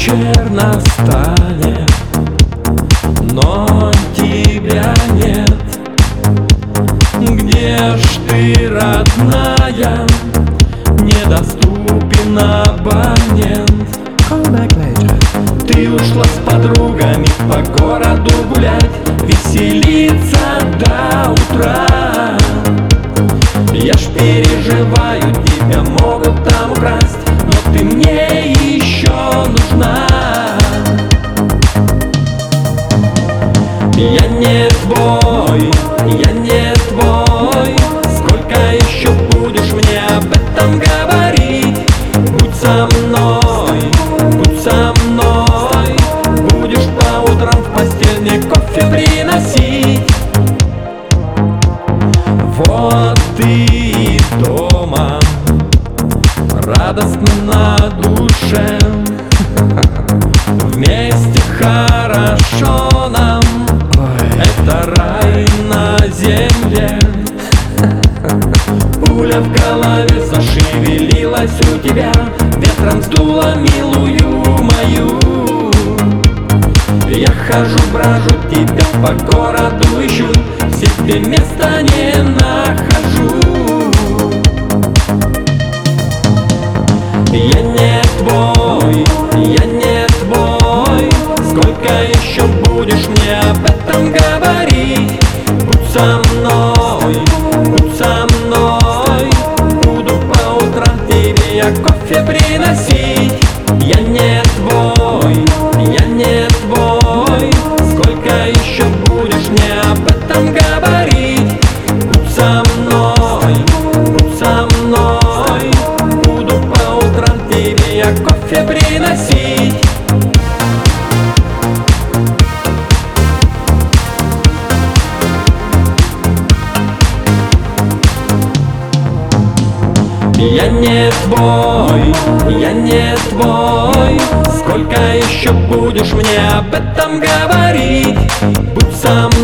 вечер настанет, но тебя нет. Где ж ты, родная? Недоступен абонент. Ты ушла с подругами по городу гулять, веселиться до утра. Я ж переживаю, тебя могут там украсть, но ты мне еще нужна. Я не твой, я не твой. Сколько еще будешь мне об этом говорить? Будь со мной, будь со мной. Будешь по утрам в постель мне кофе приносить. Вот ты и дома, радостно на душе. Вместе хорошо нам, это рай на земле. Пуля в голове зашевелилась у тебя, ветром сдула милую мою. Я хожу, брожу, тебя по городу ищу, себе места не нахожу. Я не твой, я не твой. Сколько еще будешь мне об этом говорить? Будь со мной, будь со мной. Буду по утрам тебе я кофе приносить. Я не твой, я не твой. Сколько еще будешь мне об этом говорить? Будь со мной, будь со мной. Буду по утрам тебе я кофе приносить. Я не твой, я не твой. Сколько еще будешь мне об этом говорить? Будь со